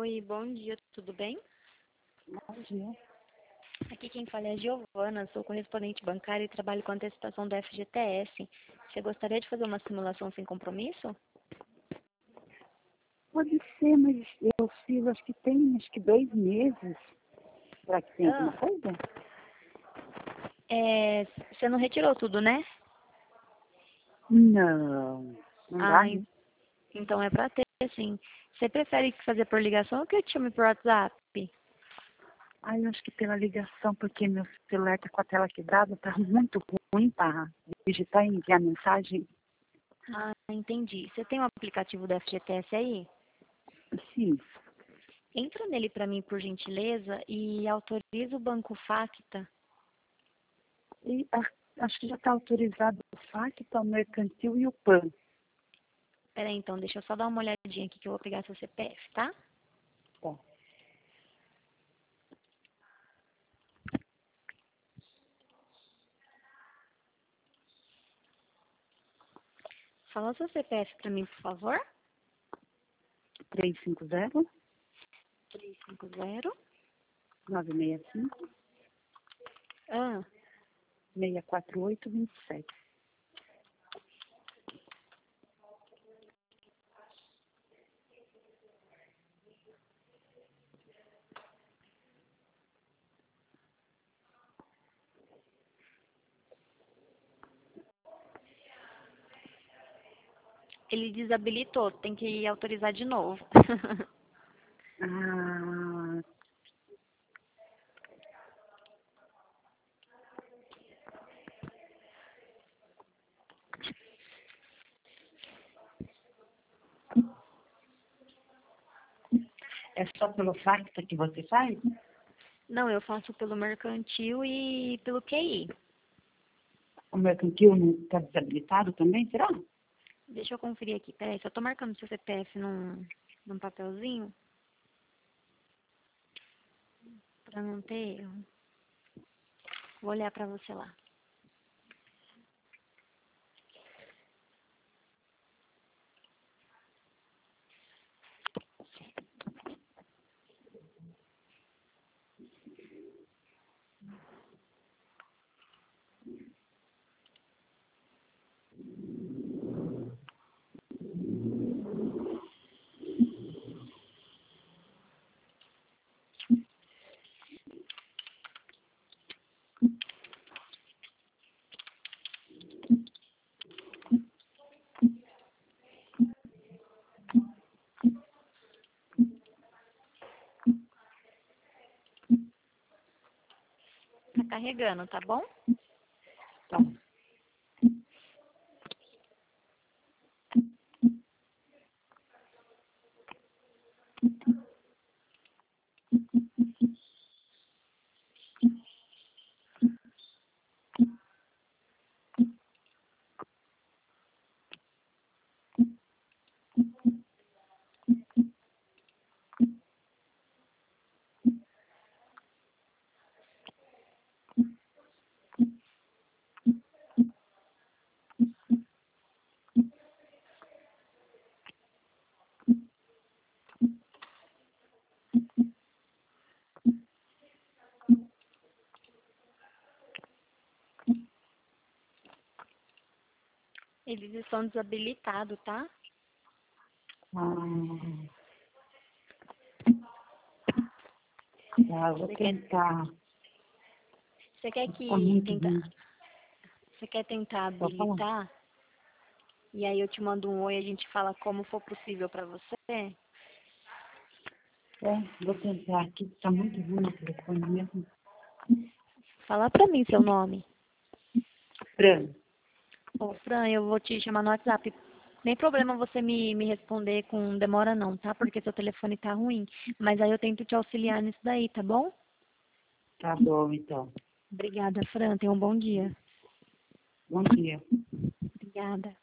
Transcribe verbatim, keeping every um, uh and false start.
Oi, bom dia, tudo bem? Bom dia. Aqui quem fala é a Giovana, sou correspondente bancária e trabalho com antecipação do F G T S. Você gostaria de fazer uma simulação sem compromisso? Pode ser, mas eu fiz, acho que tem, acho que dois meses. Será que tem Ah, alguma coisa? é, você não retirou tudo, né? Não, não dá, Ah, né? en- então é pra ter, sim. Você prefere fazer por ligação ou que eu te chame por WhatsApp? Ah, eu acho que pela ligação, porque meu celular tá com a tela quebrada, tá muito ruim para digitar e enviar mensagem. Ah, entendi. Você tem o aplicativo do F G T S aí? Sim. Entra nele pra mim, por gentileza, e autoriza o Banco Facta. E a- acho que já está autorizado o Facta, o Mercantil e o P A N. Peraí, então, deixa eu só dar uma olhadinha aqui que eu vou pegar seu C P F, tá? Tá. Fala o seu C P F pra mim, por favor. três cinco zero, três cinco zero. nove seis cinco, Ah, seis quatro oito, dois sete. ele desabilitou, tem que autorizar de novo. Ah, é só pelo Facta que você faz? Não, eu faço pelo mercantil e pelo Q I. O Mercantil não está desabilitado também, será? Deixa eu conferir aqui. Peraí, só tô marcando seu C P F num, num papelzinho pra não ter erro. Vou olhar pra você lá. Tá carregando, tá bom? Tá. Eles estão desabilitados, tá? Ah, tá, vou Você quer, tentar. você quer Tá que muito tentar, ruim. você quer tentar Só falar. habilitar? E aí eu te mando um oi e a gente fala como for possível pra você? É, vou tentar aqui. Tá muito ruim o telefone mesmo. Fala pra mim seu nome. Fran, Ô, Fran, eu vou te chamar no WhatsApp. Nem problema você me, me responder com demora não, tá? Porque seu telefone tá ruim. Mas aí eu tento te auxiliar nisso daí, tá bom? tá bom então. Obrigada, Fran. Tenha um bom dia. Bom dia. Obrigada.